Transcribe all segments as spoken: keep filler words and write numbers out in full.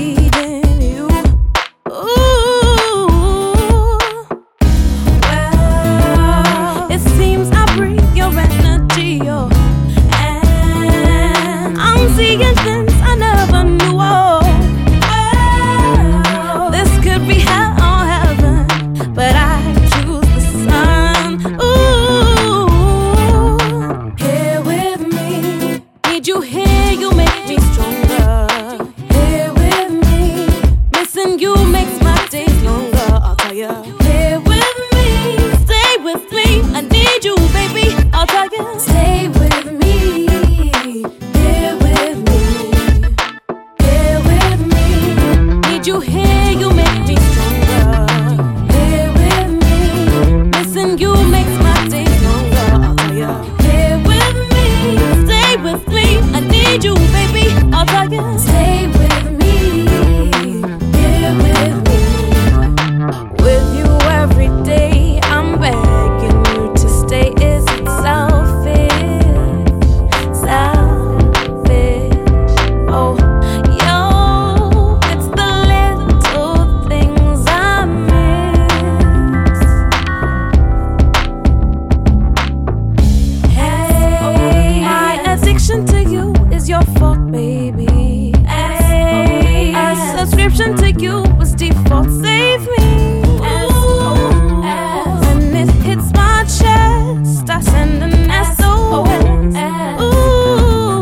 needing you. Ooh, well, it seems I breathe your energy, oh, and I'm seeing things I never knew. Oh, well, this could be hell or heaven, but I choose the sun. Ooh, here with me, need you here, you make me stronger. Here with me, missing you makes my days longer. I'll tell ya. Here with me, stay with me. I need you, baby. I'll tell ya. Stay with me. Here with me. Here with me, need you here. You make me stronger. Here with me, missing you makes my days longer. I'll tell ya. Here with me, stay with me. I need you, baby. I'll tell ya. Stay with me. Here with me. With you every day, I'm begging you to stay. Is it selfish? Selfish. Oh, yo, it's the little things I miss. Hey, my addiction to you is your fault, baby. Hey, a subscription to you was default. Save me. When it hits my chest, I send an S O S. Ooh,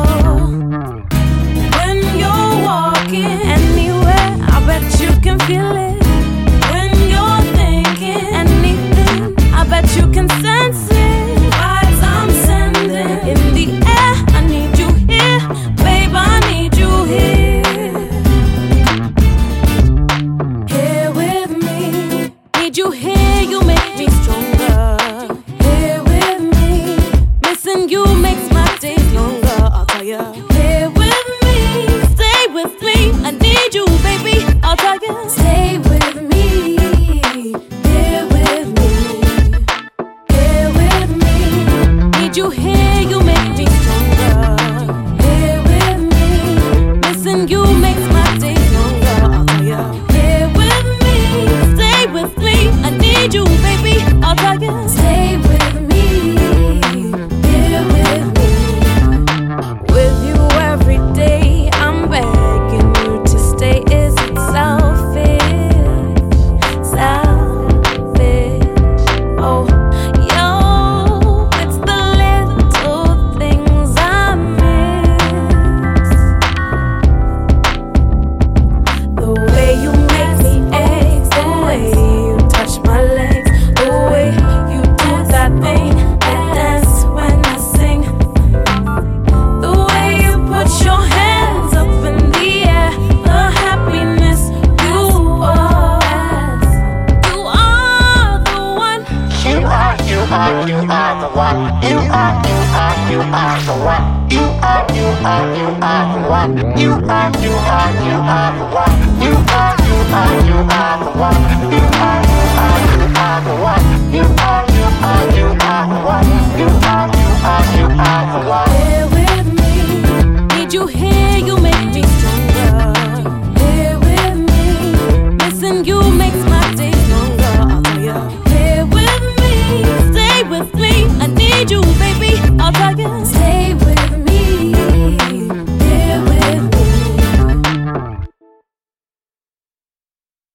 when you're walking anywhere, I bet you can feel it. When you're thinking anything, I bet you can sense it. Vibes I'm sending in the air, I need you here, babe, I need you here. Here with me, need you here, you make me stronger. Here with me, missing you makes my days longer. I'll tell ya. Here with me, stay with me. I need you, baby. I'll tell ya. Stay with me. Here with me. Here with me, need you here. You make me stronger. Here with me, missing you makes my days longer. I'll tell ya. Here with me, stay with me. I need you, baby. I'll tell ya. Stay with me. Here with me. With you every day, I'm begging you to stay. Is it selfish? Selfish. Oh, yo, it's the little things I miss. The way you make me ache, the way you touch my legs, the way you do that thing that dance when I sing, the way you put your hands up in the air, the happiness you are. You are the one. You are, you are, you are the one. You are, you are, you are the one. You are, you are, you are the one. You are, you are, you are the one. You are, you are, you are the one. You are, you are, you are the one. You are, you are, you are the one. You are, you are, you are the one. Here with me, need you here, you make me stronger. Here with me, missing you makes my days longer. I'll tell ya. Here with me, stay with me. I need you, baby.